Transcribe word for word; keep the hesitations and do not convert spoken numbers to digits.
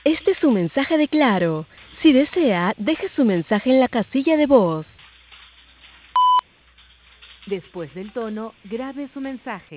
Este es su mensaje de Claro. Si desea, deje su mensaje en la casilla de voz. Después del tono, grabe su mensaje.